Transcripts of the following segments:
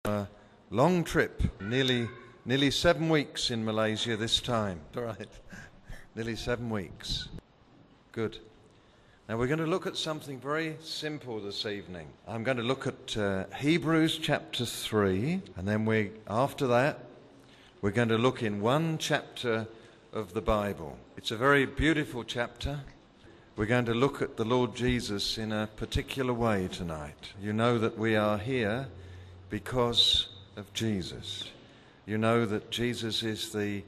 A long trip, nearly 7 weeks in Malaysia this time. All right, nearly 7 weeks. Good. Now we're going to look at something very simple this evening. I'm going to look at Hebrews chapter 3, and then after that we're going to look in one chapter of the Bible. It's a very beautiful chapter. We're going to look at the Lord Jesus in a particular way tonight. You know that we are here because of Jesus. You know that Jesus is the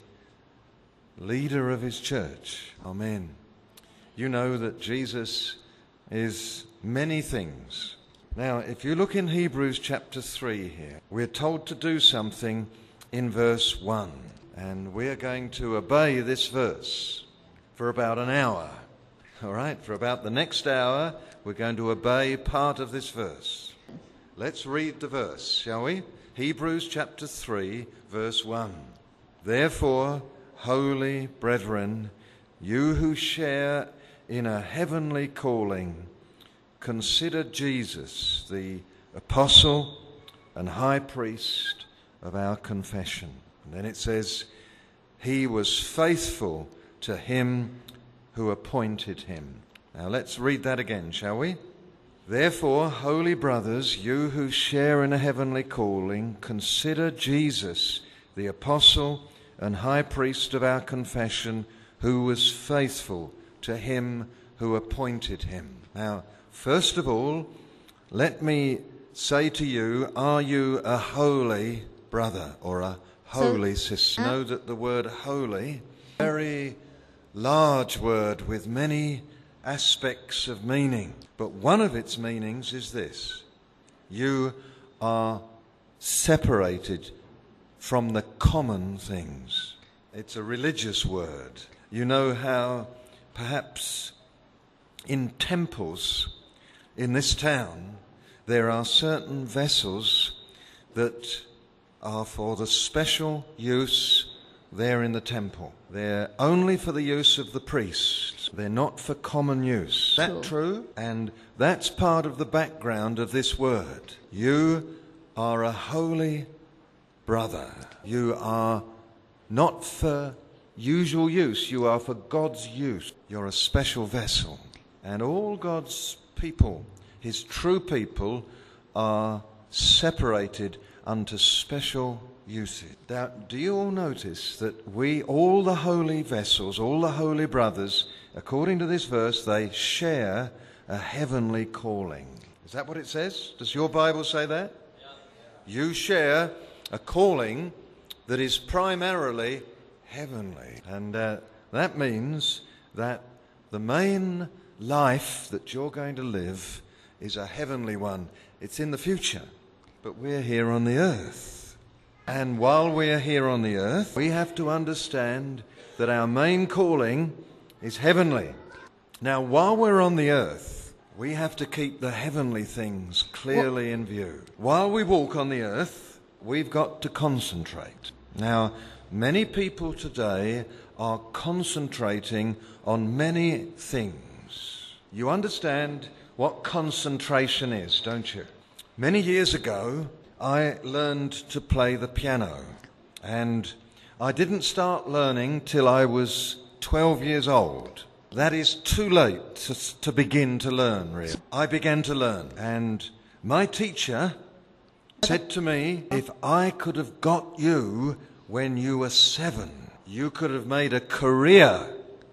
leader of his church. Amen. You know that Jesus is many things. Now, if you look in Hebrews chapter 3 here, we're told to do something in verse 1. And we're going to obey this verse for about an hour. All right, for about the next hour, we're going to obey part of this verse. Let's read the verse, shall we? Hebrews chapter 3, verse 1. Therefore, holy brethren, you who share in a heavenly calling, consider Jesus, the apostle and high priest of our confession. And then it says, he was faithful to him who appointed him. Now let's read that again, shall we? Therefore, holy brothers, you who share in a heavenly calling, consider Jesus, the apostle and high priest of our confession, who was faithful to him who appointed him. Now, first of all, let me say to you, are you a holy brother or a holy sister? Know that the word holy, very large word with many aspects of meaning. But one of its meanings is this: you are separated from the common things. It's a religious word. You know how perhaps in temples in this town there are certain vessels that are for the special use there in the temple. They're only for the use of the priests. They're not for common use. Is that true? And that's part of the background of this word. You are a holy brother. You are not for usual use. You are for God's use. You're a special vessel. And all God's people, his true people, are separated unto special usage. Now, do you all notice that all the holy vessels, all the holy brothers, according to this verse, they share a heavenly calling? Is that what it says? Does your Bible say that? Yeah. You share a calling that is primarily heavenly. And that means that the main life that you're going to live is a heavenly one. It's in the future, but we're here on the earth. And while we're here on the earth, we have to understand that our main calling is heavenly. Now, while we're on the earth, we have to keep the heavenly things clearly in view. While we walk on the earth, we've got to concentrate. Now, many people today are concentrating on many things. You understand what concentration is, don't you? Many years ago, I learned to play the piano, and I didn't start learning till I was 12 years old. That is too late to begin to learn, really. I began to learn, and my teacher said to me, if I could have got you when you were 7, you could have made a career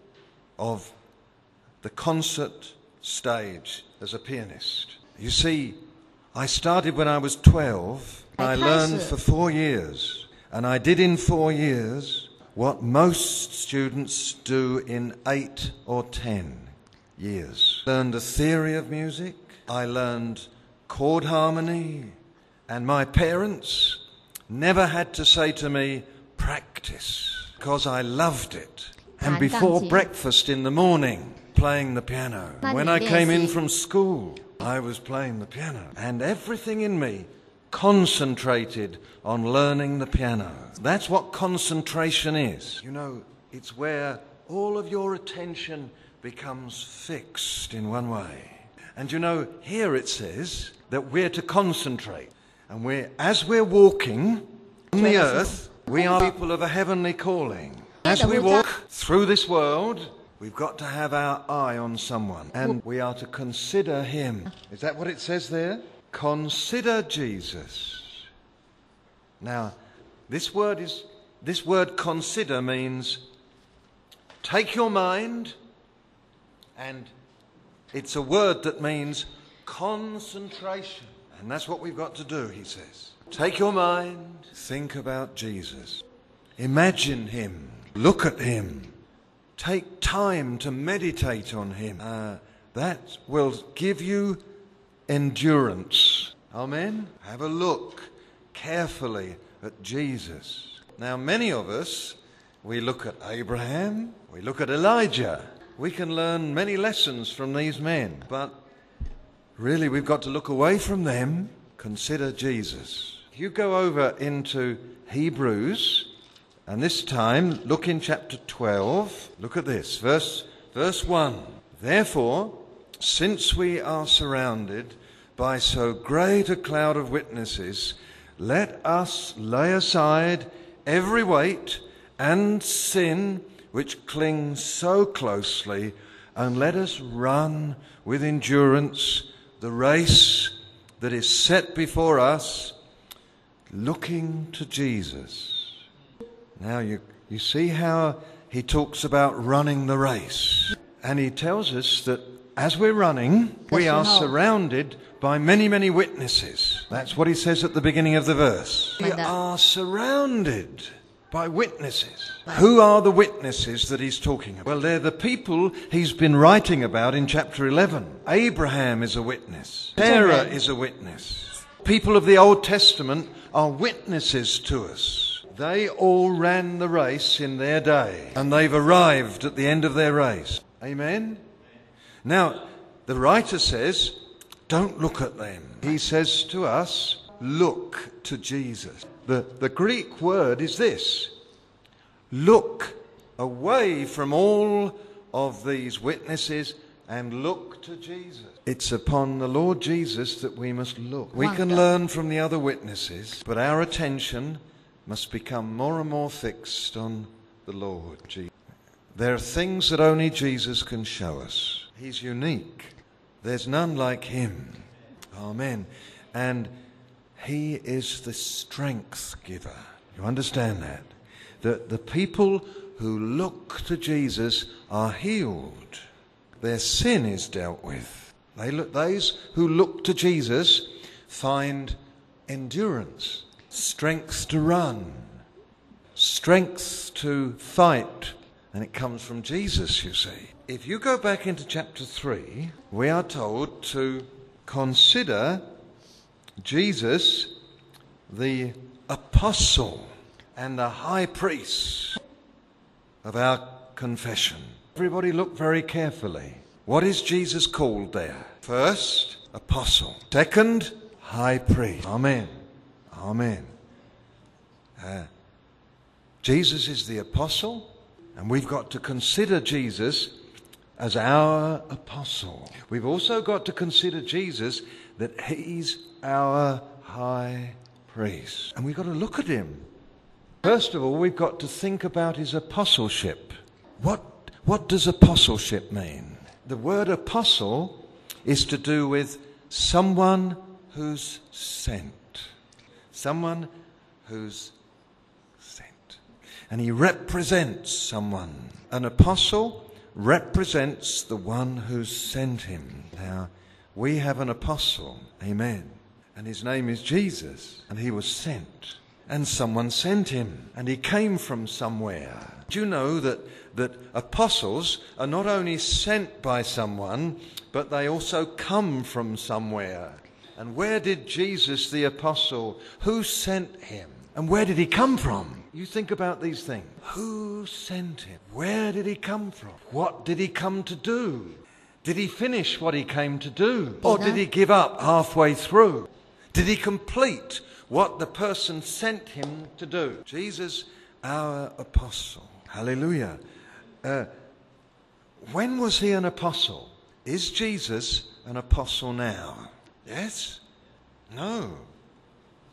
of the concert stage as a pianist. You see, I started when I was 12. I learned for 4 years. And I did in 4 years what most students do in 8 or 10 years. Learned the theory of music. I learned chord harmony. And my parents never had to say to me, practice, because I loved it. And before breakfast in the morning, playing the piano. When I came in from school, I was playing the piano, and everything in me concentrated on learning the piano. That's what concentration is. You know, it's where all of your attention becomes fixed in one way. And you know, here it says that we're to concentrate. And as we're walking on the earth, we are people of a heavenly calling. As we walk through this world, we've got to have our eye on someone, and we are to consider him. Is that what it says there? Consider Jesus. Now, this word consider means take your mind, and it's a word that means concentration. And that's what we've got to do, he says. Take your mind, think about Jesus. Imagine him. Look at him. Take time to meditate on him. That will give you endurance. Amen? Have a look carefully at Jesus. Now, many of us, we look at Abraham, we look at Elijah. We can learn many lessons from these men, but really we've got to look away from them. Consider Jesus. You go over into Hebrews, and this time, look in chapter 12. Look at this, verse 1. Therefore, since we are surrounded by so great a cloud of witnesses, let us lay aside every weight and sin which clings so closely, and let us run with endurance the race that is set before us, looking to Jesus. Now you see how he talks about running the race. And he tells us that as we're running, we are surrounded by many, many witnesses. That's what he says at the beginning of the verse. We are surrounded by witnesses. Who are the witnesses that he's talking about? Well, they're the people he's been writing about in chapter 11. Abraham is a witness. Sarah is a witness. People of the Old Testament are witnesses to us. They all ran the race in their day, and they've arrived at the end of their race. Amen? Now, the writer says, don't look at them. He says to us, look to Jesus. The Greek word is this. Look away from all of these witnesses and look to Jesus. It's upon the Lord Jesus that we must look. We can learn from the other witnesses, but our attention must become more and more fixed on the Lord Jesus. There are things that only Jesus can show us. He's unique. There's none like him. Amen. And he is the strength giver. You understand that? The people who look to Jesus are healed. Their sin is dealt with. Those who look to Jesus find endurance, strength to run, strength to fight, and it comes from Jesus, you see. If you go back into chapter 3, we are told to consider Jesus the apostle and the high priest of our confession. Everybody look very carefully. What is Jesus called there? First, apostle. Second, high priest. Amen. Amen. Jesus is the apostle, and we've got to consider Jesus as our apostle. We've also got to consider Jesus that he's our high priest. And we've got to look at him. First of all, we've got to think about his apostleship. What does apostleship mean? The word apostle is to do with someone who's sent. Someone who's sent. And he represents someone. An apostle represents the one who's sent him. Now, we have an apostle. Amen. And his name is Jesus. And he was sent. And someone sent him. And he came from somewhere. Do you know that apostles are not only sent by someone, but they also come from somewhere? And where did Jesus the apostle, who sent him? And where did he come from? You think about these things. Who sent him? Where did he come from? What did he come to do? Did he finish what he came to do? Or did he give up halfway through? Did he complete what the person sent him to do? Jesus, our apostle. Hallelujah. When was he an apostle? Is Jesus an apostle now? Yes? No.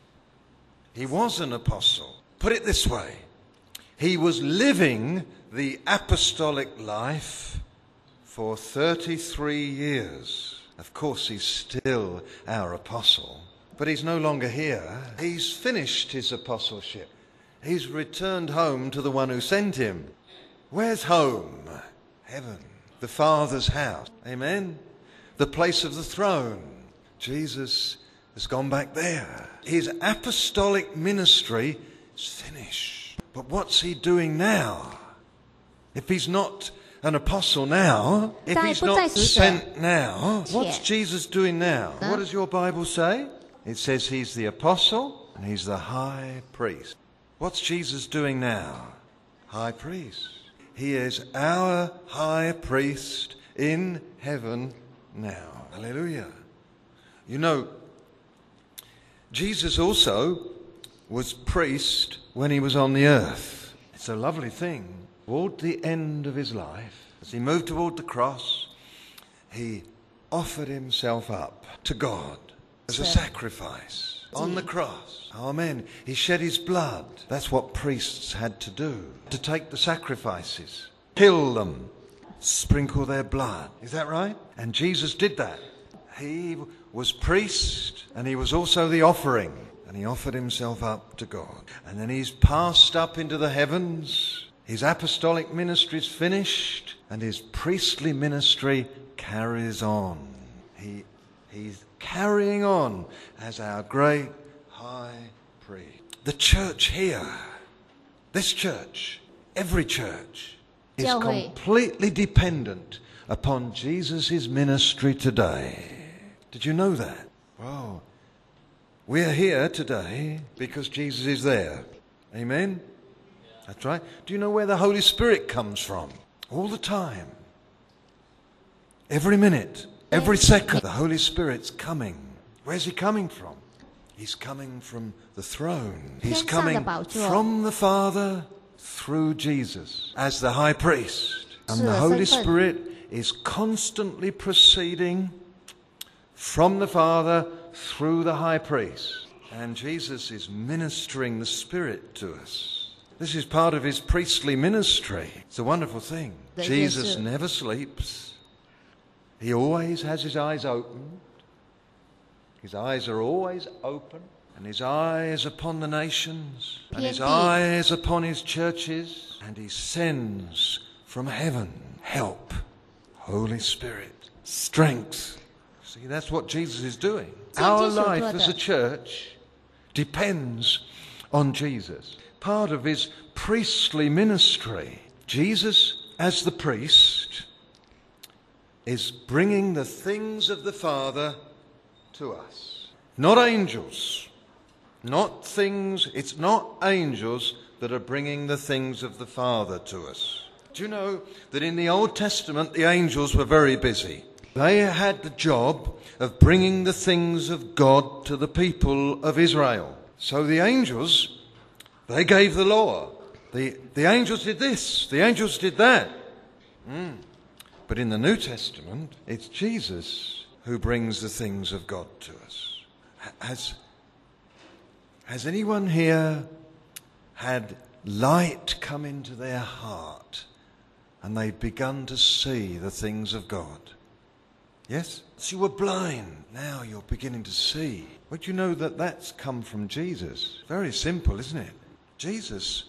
He was an apostle. Put it this way. He was living the apostolic life for 33 years. Of course, he's still our apostle, but he's no longer here. He's finished his apostleship. He's returned home to the one who sent him. Where's home? Heaven. The Father's house. Amen? The place of the throne. Jesus has gone back there. His apostolic ministry is finished. But what's he doing now? If he's not an apostle now, if he's not sent now, what's Jesus doing now? What does your Bible say? It says he's the apostle and he's the high priest. What's Jesus doing now? High priest. He is our high priest in heaven now. Hallelujah. You know, Jesus also was priest when he was on the earth. It's a lovely thing. Toward the end of his life, as he moved toward the cross, he offered himself up to God as a sacrifice on the cross. Amen. He shed his blood. That's what priests had to do, to take the sacrifices, kill them, sprinkle their blood. Is that right? And Jesus did that. He was priest and he was also the offering. And he offered himself up to God. And then he's passed up into the heavens. His apostolic ministry is finished and his priestly ministry carries on. He's carrying on as our great high priest. The church here, this church, every church, is completely dependent upon Jesus' ministry today. Did you know that? Wow. We're here today because Jesus is there. Amen? That's right. Do you know where the Holy Spirit comes from? All the time. Every minute, every second, the Holy Spirit's coming. Where's he coming from? He's coming from the throne. He's coming from the Father through Jesus as the high priest. And the Holy Spirit is constantly proceeding from the Father through the high priest. And Jesus is ministering the Spirit to us. This is part of his priestly ministry. It's a wonderful thing. Jesus never sleeps. He always has his eyes open. His eyes are always open. And his eyes upon the nations. And his eyes upon his churches. And he sends from heaven help, Holy Spirit, strength. See, that's what Jesus is doing. Our life as a church depends on Jesus. Part of his priestly ministry. Jesus, as the priest, is bringing the things of the Father to us. Not angels. Not things. It's not angels that are bringing the things of the Father to us. Do you know that in the Old Testament the angels were very busy? They had the job of bringing the things of God to the people of Israel. So the angels, they gave the law. The angels did this. The angels did that. But in the New Testament, it's Jesus who brings the things of God to us. Has anyone here had light come into their heart and they've begun to see the things of God? Yes? So you were blind. Now you're beginning to see. But you know that that's come from Jesus. Very simple, isn't it? Jesus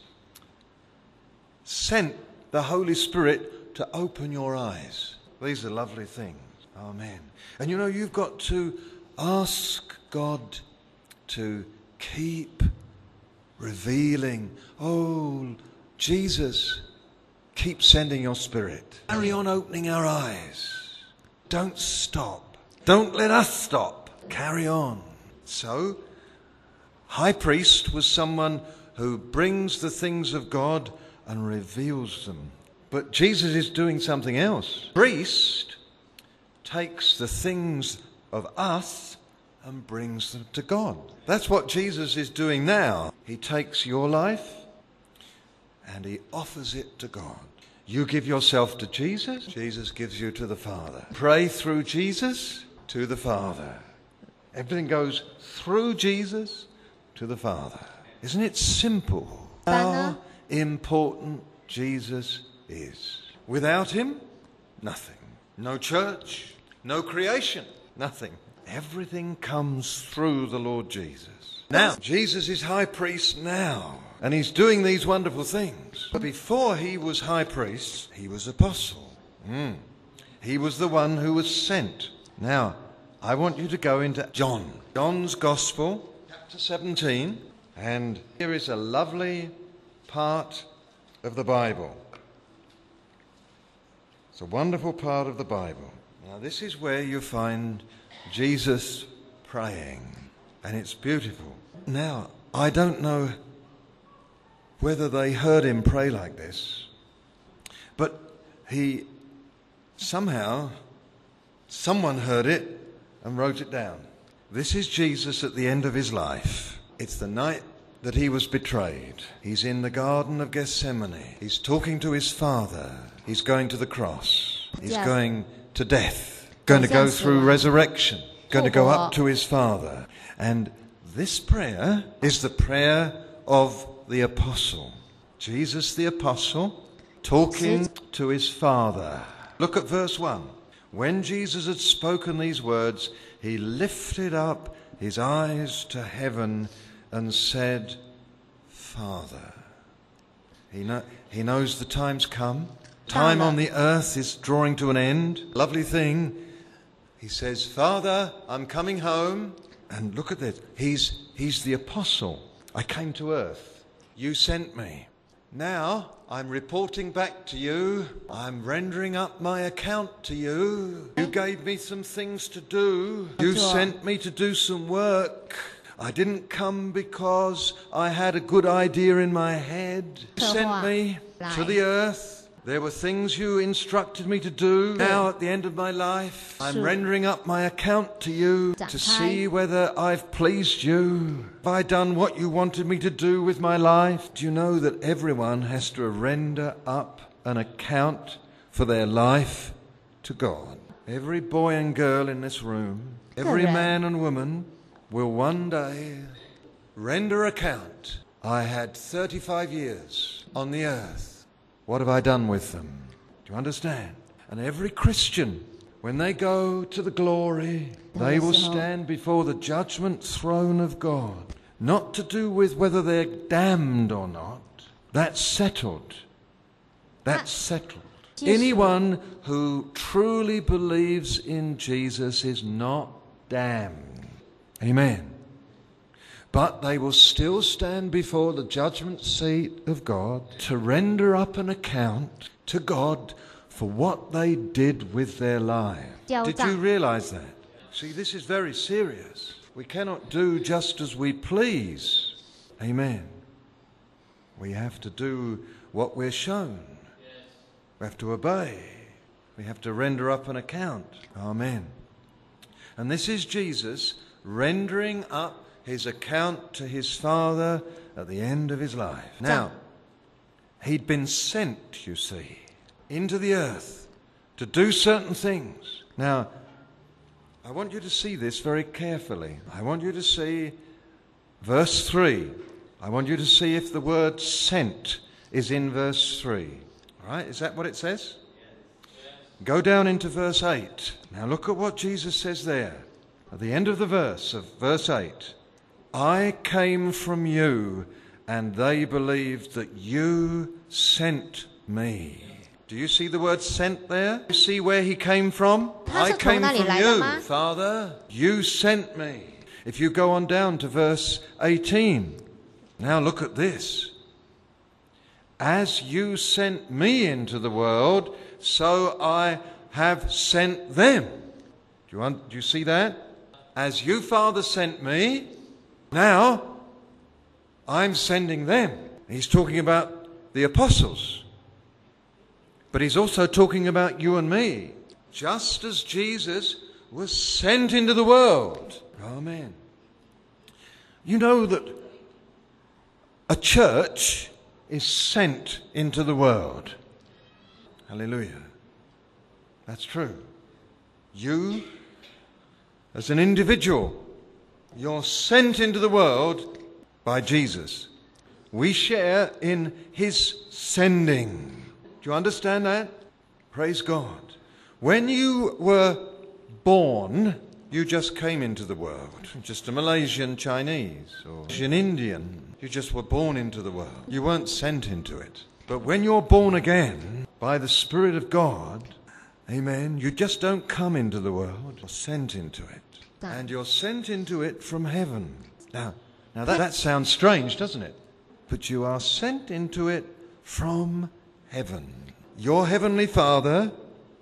sent the Holy Spirit to open your eyes. These are lovely things. Amen. And you know, you've got to ask God to keep revealing. Oh, Jesus, keep sending your Spirit. Carry on opening our eyes. Don't stop. Don't let us stop. Carry on. So, high priest was someone who brings the things of God and reveals them. But Jesus is doing something else. Priest takes the things of us and brings them to God. That's what Jesus is doing now. He takes your life and he offers it to God. You give yourself to Jesus, Jesus gives you to the Father. Pray through Jesus to the Father. Everything goes through Jesus to the Father. Isn't it simple how 单呢？ important Jesus is? Without him, nothing. No church, no creation, nothing. Everything comes through the Lord Jesus. Now, Jesus is high priest now, and he's doing these wonderful things. But before he was high priest, he was apostle. He was the one who was sent. Now, I want you to go into John's Gospel, chapter 17, and here is a lovely part of the Bible. It's a wonderful part of the Bible. Now, this is where you find Jesus praying, and it's beautiful. Now, I don't know whether they heard him pray like this, but someone heard it and wrote it down. This is Jesus at the end of his life. It's the night that he was betrayed. He's in the Garden of Gethsemane. He's talking to his Father. He's going to the cross. He's going to death. Going to go through resurrection. Going to go up to his Father. And this prayer is the prayer of the apostle. Jesus the apostle talking to his Father. Look at verse 1. When Jesus had spoken these words, he lifted up his eyes to heaven and said, Father. He knows the time's come. Time on the earth is drawing to an end. Lovely thing. He says, Father, I'm coming home. And look at this. He's the apostle. I came to earth. You sent me. Now I'm reporting back to you. I'm rendering up my account to you. You gave me some things to do. You sent me to do some work. I didn't come because I had a good idea in my head. You sent me to the earth. There were things you instructed me to do. Now, at the end of my life, I'm rendering up my account to you to see whether I've pleased you. Have I done what you wanted me to do with my life? Do you know that everyone has to render up an account for their life to God? Every boy and girl in this room, every man and woman will one day render account. I had 35 years on the earth. What have I done with them? Do you understand? And every Christian, when they go to the glory, they will stand before the judgment throne of God. Not to do with whether they're damned or not. That's settled. That's settled. Anyone who truly believes in Jesus is not damned. Amen. But they will still stand before the judgment seat of God to render up an account to God for what they did with their lives. Did you realize that? See, this is very serious. We cannot do just as we please. Amen. We have to do what we're shown. We have to obey. We have to render up an account. Amen. And this is Jesus rendering up his account to his Father at the end of his life. Now, he'd been sent, you see, into the earth to do certain things. Now, I want you to see this very carefully. I want you to see verse 3. I want you to see if the word sent is in verse 3. All right, is that what it says? Go down into verse 8. Now look at what Jesus says there. At the end of the verse, of verse 8. I came from you, and they believed that you sent me. Do you see the word sent there? Do you see where he came from? I came from you, Father. You sent me. If you go on down to verse 18. Now look at this. As you sent me into the world, so I have sent them. Do you see that? As you, Father, sent me, now I'm sending them. He's talking about the apostles. But he's also talking about you and me. Just as Jesus was sent into the world. Amen. You know that a church is sent into the world. Hallelujah. That's true. You, as an individual, you're sent into the world by Jesus. We share in his sending. Do you understand that? Praise God. When you were born, you just came into the world. Just a Malaysian Chinese or an Indian. You just were born into the world. You weren't sent into it. But when you're born again by the Spirit of God, amen, you just don't come into the world. You're sent into it. And you're sent into it from heaven. Now that sounds strange, doesn't it? But you are sent into it from heaven. Your heavenly Father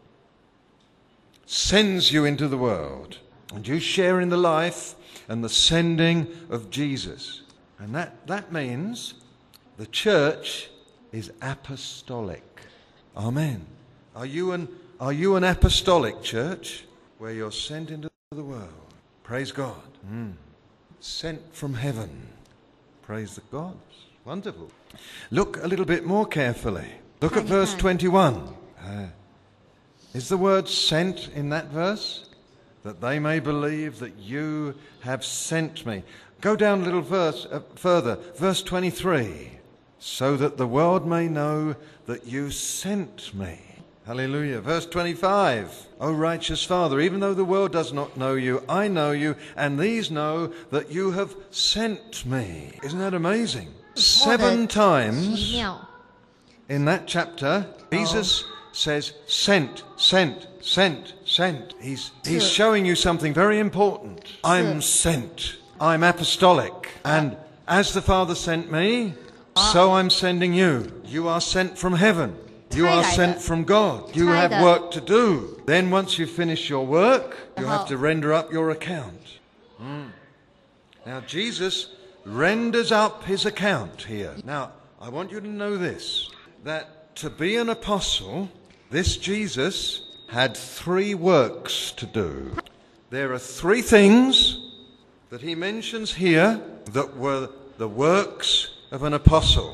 sends you into the world. And you share in the life and the sending of Jesus. And that means the church is apostolic. Amen. Are you an apostolic church where you're sent into the world? Praise God. Sent from heaven. Praise the God. Wonderful. Look a little bit more carefully. Look at verse 21. Is the word sent in that verse? That they may believe that you have sent me. Go down a little further. Verse 23. So that the world may know that you sent me. Hallelujah. Verse 25. O righteous Father, even though the world does not know you, I know you, and these know that you have sent me. Isn't that amazing? 7 times in that chapter, Jesus says, sent, sent, sent, sent. He's showing you something very important. I'm sent. I'm apostolic. And as the Father sent me, so I'm sending you. You are sent from heaven. You are sent from God. You have work to do. Then once you finish your work, you have to render up your account. Now Jesus renders up his account here. Now, I want you to know this, that to be an apostle, this Jesus had 3 works to do. There are 3 things that he mentions here that were the works of an apostle.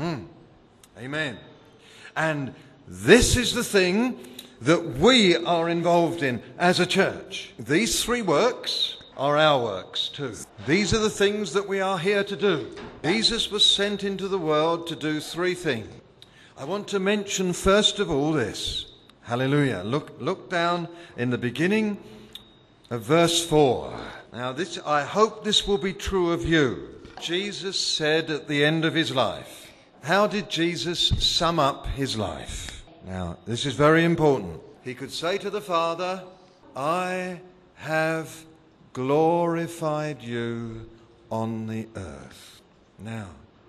Amen. And this is the thing that we are involved in as a church. These 3 works are our works too. These are the things that we are here to do. Jesus was sent into the world to do 3 things. I want to mention first of all this. Hallelujah. Look down in the beginning of verse 4. Now I hope this will be true of you. Jesus said at the end of his life. How did Jesus sum up his life? Now, this is very important. He could say to the Father, I have glorified you on the earth. Now,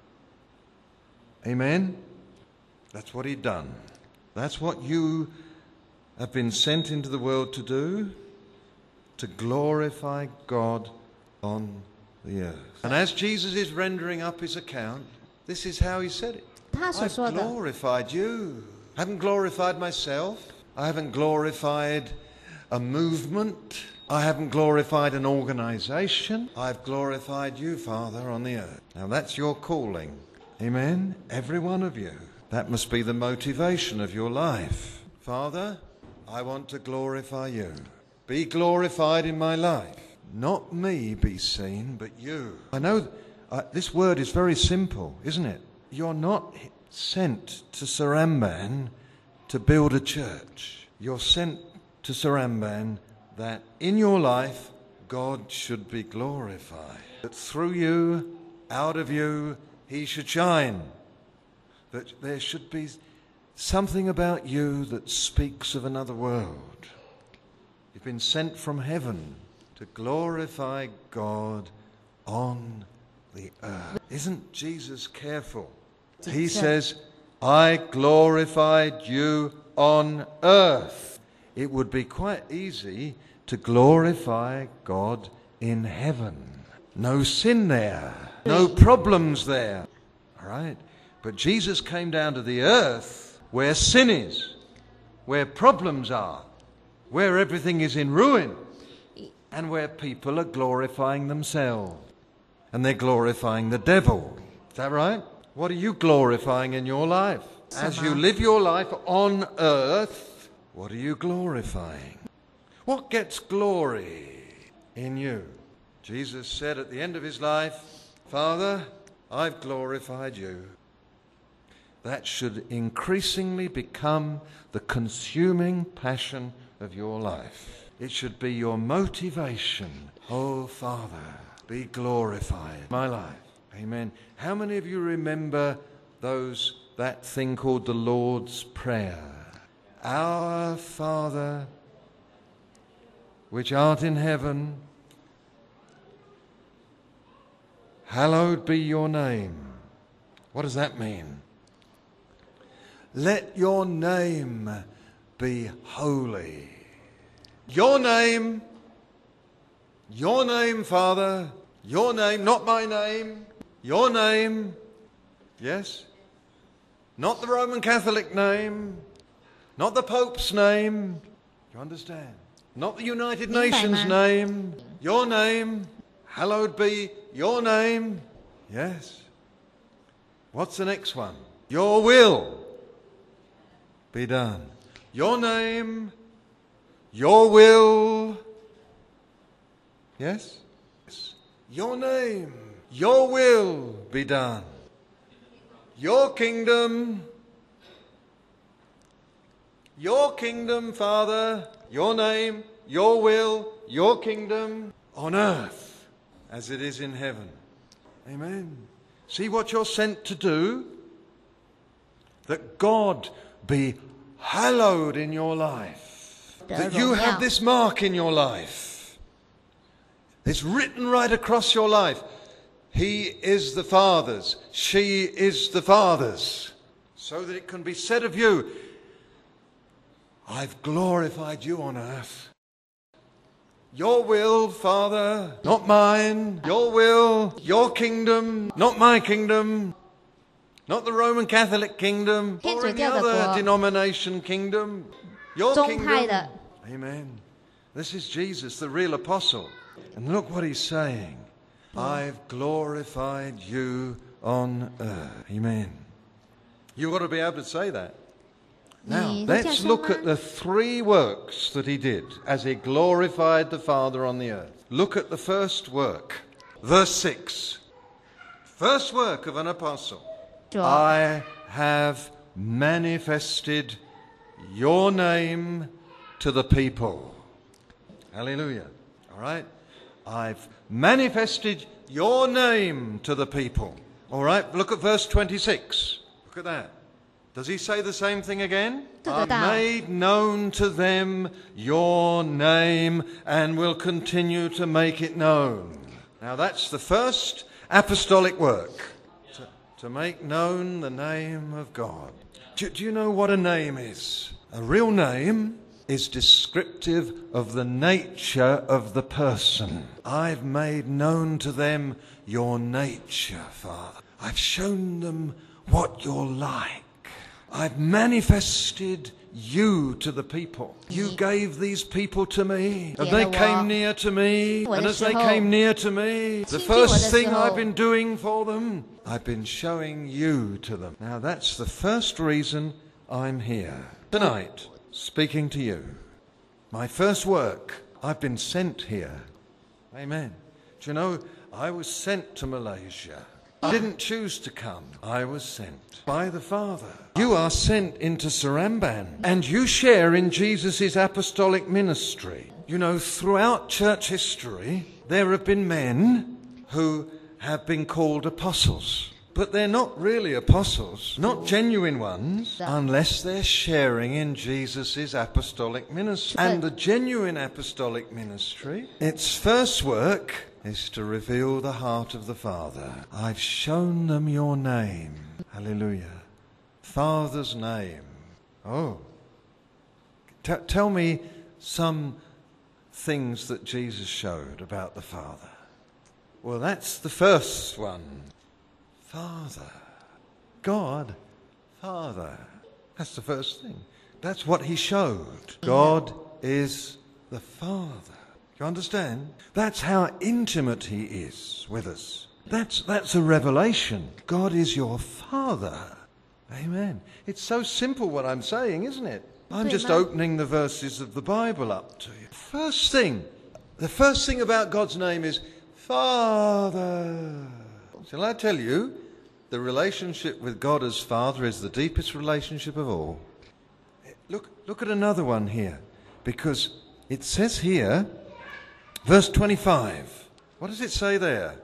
amen? That's what he'd done. That's what you have been sent into the world to do, to glorify God on the earth. And as Jesus is rendering up his account, this is how he said it. I've glorified you. I haven't glorified myself. I haven't glorified a movement. I haven't glorified an organization. I've glorified you, Father, on the earth. Now that's your calling. Amen? Every one of you. That must be the motivation of your life. Father, I want to glorify you. Be glorified in my life. Not me be seen, but you. I know this word is very simple, isn't it? You're not sent to Saramban to build a church. You're sent to Saramban that in your life, God should be glorified. That through you, out of you, he should shine. That there should be something about you that speaks of another world. You've been sent from heaven to glorify God on the earth. Isn't Jesus careful? He says, I glorified you on earth. It would be quite easy to glorify God in heaven. No sin there. No problems there. All right? But Jesus came down to the earth where sin is, where problems are, where everything is in ruin, and where people are glorifying themselves. And they're glorifying the devil. Is that right? What are you glorifying in your life? As you live your life on earth, what are you glorifying? What gets glory in you? Jesus said at the end of his life, Father, I've glorified you. That should increasingly become the consuming passion of your life. It should be your motivation. Oh, Father, be glorified in my life. Amen. How many of you remember that thing called the Lord's Prayer? Our Father, which art in heaven, hallowed be your name. What does that mean? Let your name be holy. Your name, Father, your name, not my name, your name, yes? Not the Roman Catholic name, not the Pope's name, you understand? Not the United Nations name, your name, hallowed be your name, yes? What's the next one? Your will be done. Your name, your will, yes? Your name, your will be done. Your kingdom, Father, your name, your will, your kingdom on earth as it is in heaven. Amen. See what you're sent to do? That God be hallowed in your life. That you have this mark in your life. It's written right across your life. He is the Father's. She is the Father's. So that it can be said of you, I've glorified you on earth. Your will, Father, not mine. Your will, your kingdom, not my kingdom. Not the Roman Catholic kingdom or any other denomination kingdom. Your kingdom. Amen. This is Jesus, the real apostle. And look what he's saying. I've glorified you on earth. Amen. You've got to be able to say that. Now, let's look at the 3 works that he did as he glorified the Father on the earth. Look at the first work. Verse 6. First work of an apostle. I have manifested your name to the people. Hallelujah. All right? I've manifested your name to the people. All right? Look at verse 26. Look at that. Does he say the same thing again? I made known to them your name and will continue to make it known. Now that's the first apostolic work. To make known the name of God. Do you know what a name is? A real name is descriptive of the nature of the person. I've made known to them your nature, Father. I've shown them what you're like. I've manifested you to the people. You gave these people to me, and they came near to me. And as they came near to me, the first thing I've been doing for them, I've been showing you to them. Now that's the first reason I'm here tonight, speaking to you. My first work, I've been sent here. Amen. Do you know, I was sent to Malaysia. I didn't choose to come. I was sent by the Father. You are sent into Saramban, and you share in Jesus' apostolic ministry. You know, throughout church history, there have been men who have been called apostles. But they're not really apostles, not genuine ones, unless they're sharing in Jesus' apostolic ministry. And the genuine apostolic ministry, its first work is to reveal the heart of the Father. I've shown them your name. Hallelujah. Father's name. Oh. Tell me some things that Jesus showed about the Father. Well, that's the first one. Father. God, Father. That's the first thing. That's what he showed. God is the Father. You understand? That's how intimate he is with us. That's a revelation. God is your Father. Amen. It's so simple what I'm saying, isn't it? I'm just opening the verses of the Bible up to you. The first thing about God's name is Father. Shall I tell you, the relationship with God as Father is the deepest relationship of all. Look at another one here, because it says here, verse 25. What does it say there?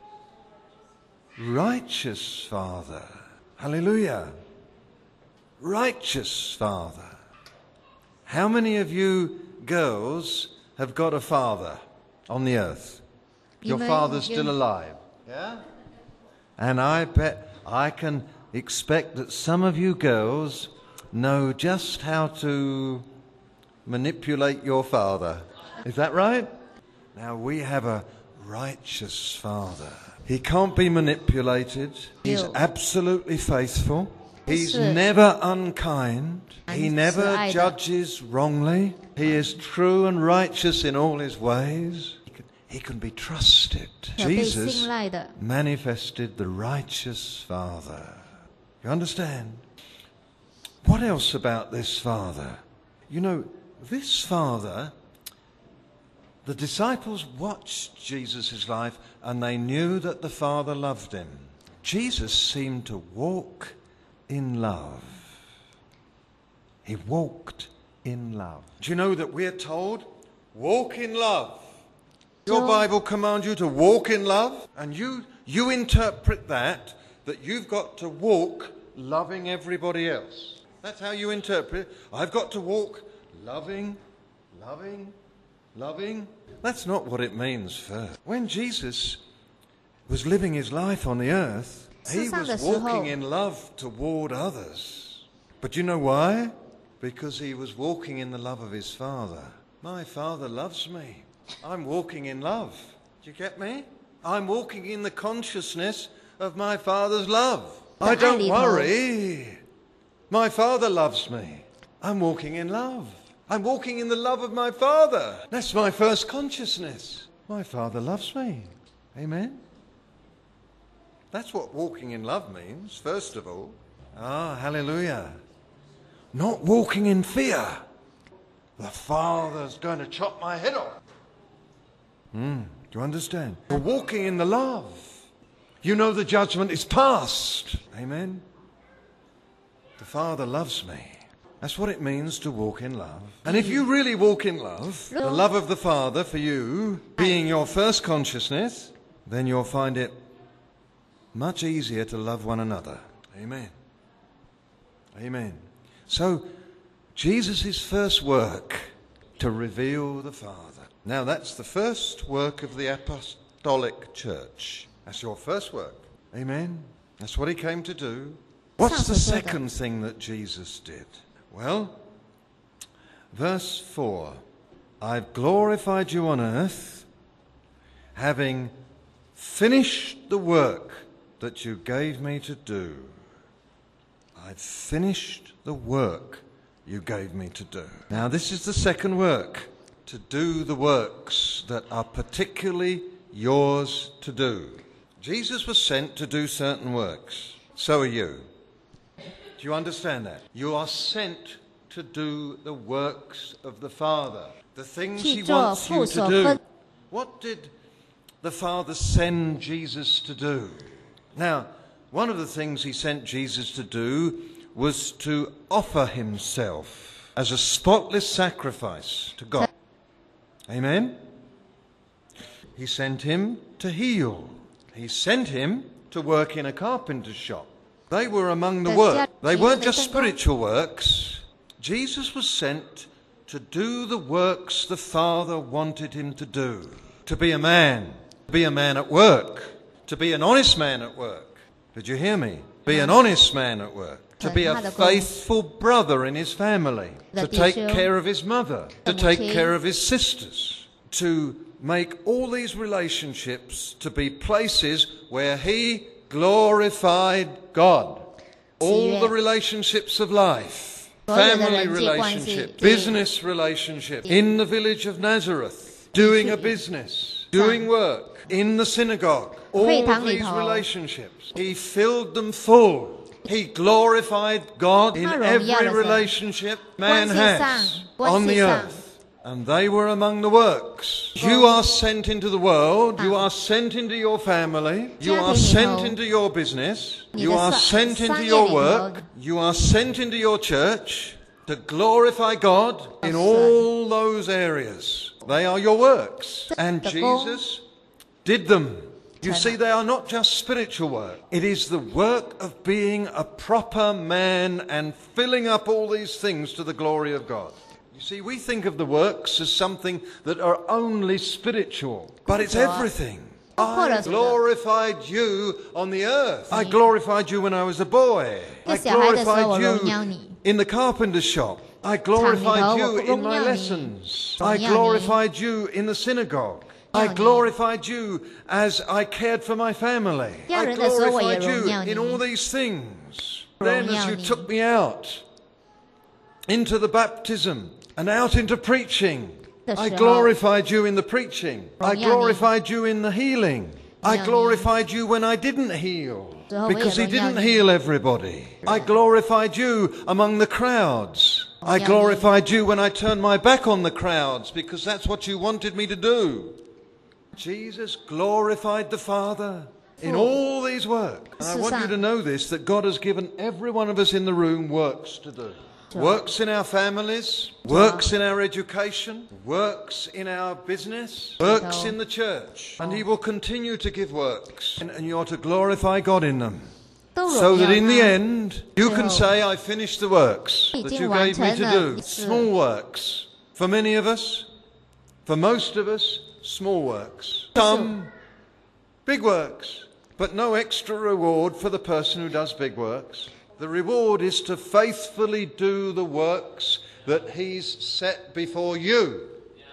Righteous Father. Hallelujah. Righteous Father. How many of you girls have got a father on the earth? Your father's still alive. Yeah? And I bet I can expect that some of you girls know just how to manipulate your father. Is that right? Now we have a righteous Father. He can't be manipulated. He's absolutely faithful. He's never unkind. He never judges wrongly. He is true and righteous in all his ways. He can be trusted. Jesus manifested the righteous Father. You understand? What else about this Father? You know, this Father, the disciples watched Jesus' life and they knew that the Father loved him. Jesus seemed to walk in love. He walked in love. Do you know that we're told, walk in love? Your Bible commands you to walk in love, and you interpret that you've got to walk loving everybody else. That's how you interpret it. I've got to walk loving. That's not what it means first. When Jesus was living his life on the earth, he was walking in love toward others. But you know why? Because he was walking in the love of his Father. My Father loves me. I'm walking in love. Do you get me? I'm walking in the consciousness of my Father's love. I don't worry. My Father loves me. I'm walking in love. I'm walking in the love of my Father. That's my first consciousness. My Father loves me. Amen? That's what walking in love means, first of all. Ah, hallelujah. Not walking in fear. The Father's going to chop my head off. Do you understand? You're walking in the love. You know the judgment is past. Amen? The Father loves me. That's what it means to walk in love. And if you really walk in love, the love of the Father for you being your first consciousness, then you'll find it much easier to love one another. Amen. Amen. So, Jesus' first work to reveal the Father. Now, that's the first work of the Apostolic Church. That's your first work. Amen. That's what he came to do. What's the second thing that Jesus did? Well, verse 4. I've glorified you on earth, having finished the work that you gave me to do. I've finished the work you gave me to do. Now, this is the second work, to do the works that are particularly yours to do. Jesus was sent to do certain works. So are you. Do you understand that? You are sent to do the works of the Father, the things he wants you to do. What did the Father send Jesus to do? Now, one of the things he sent Jesus to do was to offer himself as a spotless sacrifice to God. Amen? He sent him to heal. He sent him to work in a carpenter's shop. They were among the work. They weren't just spiritual works. Jesus was sent to do the works the Father wanted him to do. To be a man at work, to be an honest man at work. Did you hear me? Be an honest man at work. To be a faithful brother in his family. To take care of his mother. To take care of his sisters. To make all these relationships to be places where he glorified God. All the relationships of life. Family relationship. Business relationship. In the village of Nazareth. Doing a business. Doing work. In the synagogue. All of these relationships. He filled them full. He glorified God in every relationship man has on the earth. And they were among the works. You are sent into the world. You are sent into your family. You are sent into your business. You are sent into your work. You are sent into your church to glorify God in all those areas. They are your works. And Jesus did them. You see, they are not just spiritual work. It is the work of being a proper man and filling up all these things to the glory of God. You see, we think of the works as something that are only spiritual, but it's everything. I glorified you on the earth. I glorified you when I was a boy. I glorified you in the carpenter's shop. I glorified you in my lessons. I glorified you in the synagogue. I glorified you as I cared for my family. I glorified you in all these things. Then as you took me out into the baptism and out into preaching, I glorified you in the preaching. I glorified you in the healing. I glorified you when I didn't heal, because he didn't heal everybody. I glorified you among the crowds. I glorified you when I turned my back on the crowds, because that's what you wanted me to do. Jesus glorified the Father in all these works. And I want you to know this, that God has given every one of us in the room works to do. Works in our families, works in our education, works in our business, works in the church. And he will continue to give works. And you're to glorify God in them. So that in the end, you can say, I finished the works that you gave me to do. Small works. For many of us, for most of us, small works. Some big works. But no extra reward for the person who does big works. The reward is to faithfully do the works that he's set before you.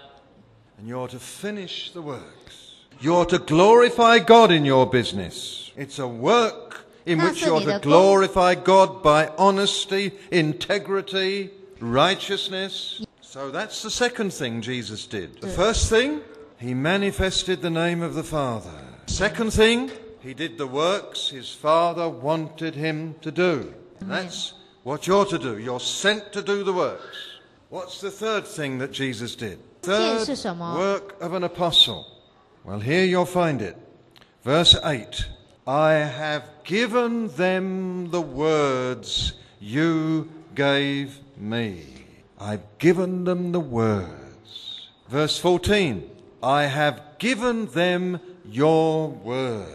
And you're to finish the works. You're to glorify God in your business. It's a work in which you're to glorify God by honesty, integrity, righteousness. So that's the second thing Jesus did. The first thing, he manifested the name of the Father. Second thing, he did the works his Father wanted him to do. And that's what you're to do. You're sent to do the works. What's the third thing that Jesus did? Third work of an apostle. Well, here you'll find it. Verse 8. I have given them the words you gave me. I've given them the words. Verse 14. I have given them your word.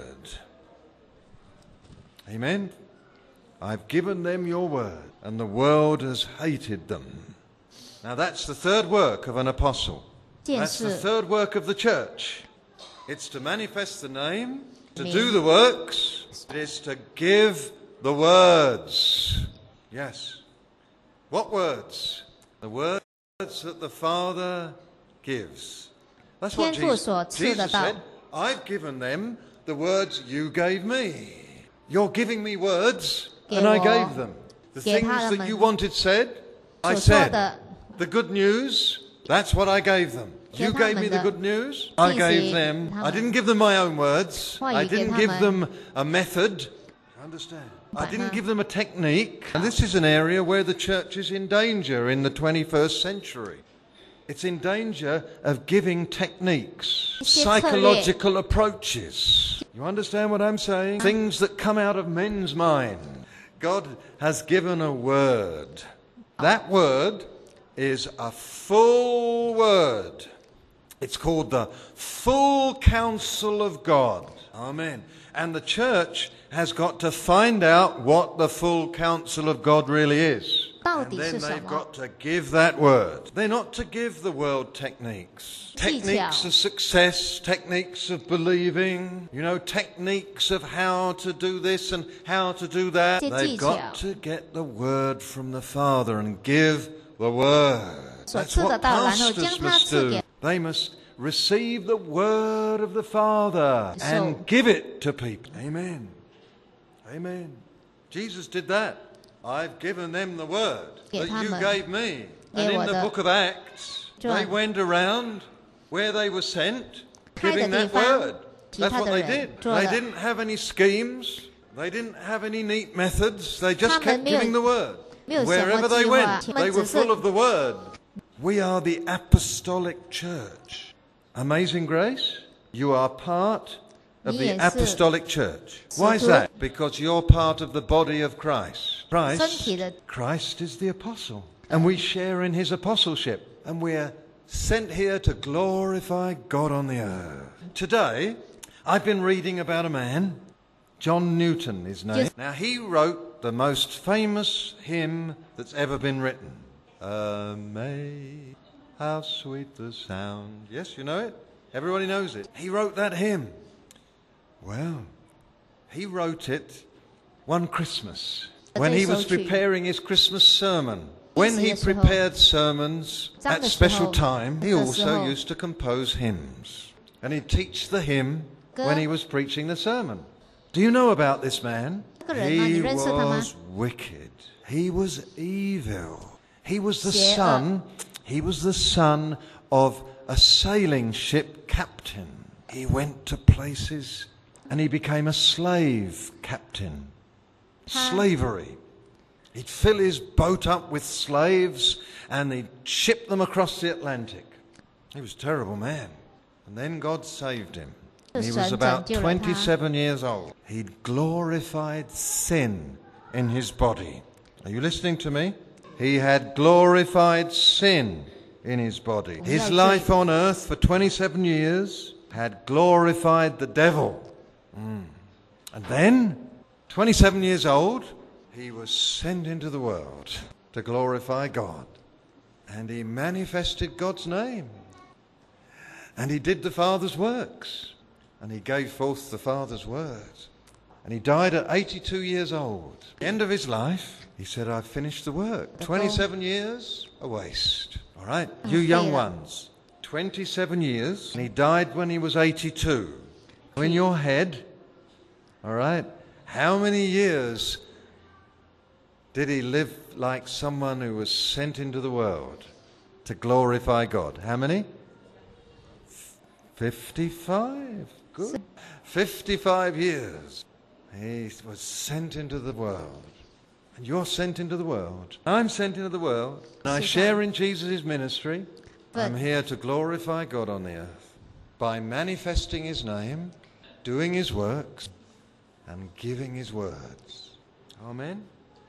Amen. I've given them your word, and the world has hated them. Now that's the third work of an apostle. That's the third work of the church. It's to manifest the name, to do the works. It is to give the words. Yes. What words? The words that the Father gives. That's what Jesus said. I've given them the words you gave me. You're giving me words, and I gave them. The things that you wanted said, I said. The good news, that's what I gave them. You gave me the good news, I gave them. I didn't give them my own words. I didn't give them a method. Understand? I didn't give them a technique. And this is an area where the church is in danger in the 21st century. It's in danger of giving techniques, psychological approaches. You understand what I'm saying? Things that come out of men's mind. God has given a word. That word is a full word. It's called the full counsel of God. Amen. And the church has got to find out what the full counsel of God really is. And then they've got to give that word. They're not to give the world techniques. Techniques of success, techniques of believing, techniques of how to do this and how to do that. They've got to get the word from the Father and give the word. That's what pastors must do. They must receive the word of the Father and give it to people. Amen. Amen. Jesus did that. I've given them the word that you gave me. And in the book of Acts, they went around where they were sent, giving that word. That's what they did. They didn't have any schemes. They didn't have any neat methods. They just kept giving the word. Wherever they went, they were full of the word. We are the apostolic church. Amazing Grace, you are part of the apostolic church. Why is that? Because you're part of the body of Christ. Christ is the apostle. And we share in his apostleship. And we're sent here to glorify God on the earth. Today, I've been reading about a man, John Newton, his name. Now, he wrote the most famous hymn that's ever been written. Amazing, how sweet the sound. Yes, you know it? Everybody knows it. He wrote that hymn. Well, he wrote it one Christmas when he was preparing his Christmas sermon. When he prepared sermons at special time, he also used to compose hymns. And he'd teach the hymn when he was preaching the sermon. Do you know about this man? He was wicked. He was evil. He was the son of a sailing ship captain. He went to places and he became a slave captain. Slavery. He'd fill his boat up with slaves and he'd ship them across the Atlantic. He was a terrible man. And then God saved him. He was about 27 years old. He'd glorified sin in his body. Are you listening to me? He had glorified sin in his body. His life on earth for 27 years had glorified the devil. And then, 27 years old, he was sent into the world to glorify God. And he manifested God's name. And he did the Father's works. And he gave forth the Father's words. And he died at 82 years old. At the end of his life, he said, I've finished the work. 27 years, a waste. All right? You young ones, 27 years. And he died when he was 82. In your head, all right, how many years did he live like someone who was sent into the world to glorify God? How many? 55. Good. 55 years. He was sent into the world. And you're sent into the world. I'm sent into the world. And I share in Jesus' ministry. I'm here to glorify God on the earth by manifesting his name, doing his works, and giving his words. Amen.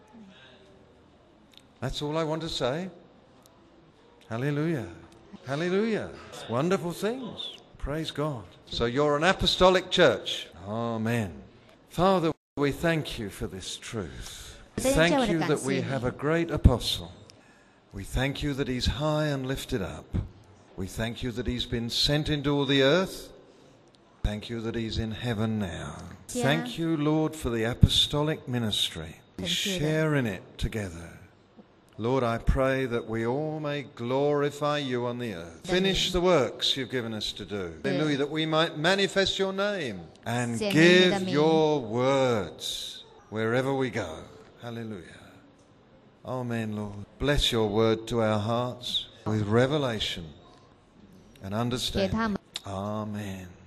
That's all I want to say. Hallelujah. Hallelujah. Wonderful things. Praise God. So you're an apostolic church. Amen. Father, we thank you for this truth. Thank you that we have a great apostle. We thank you that he's high and lifted up. We thank you that he's been sent into all the earth. Thank you that he's in heaven now. Thank you, Lord, for the apostolic ministry. We share in it together. Lord, I pray that we all may glorify you on the earth. Finish the works you've given us to do. Hallelujah, that we might manifest your name and give your words wherever we go. Hallelujah. Amen, Lord. Bless your word to our hearts with revelation and understanding. Amen.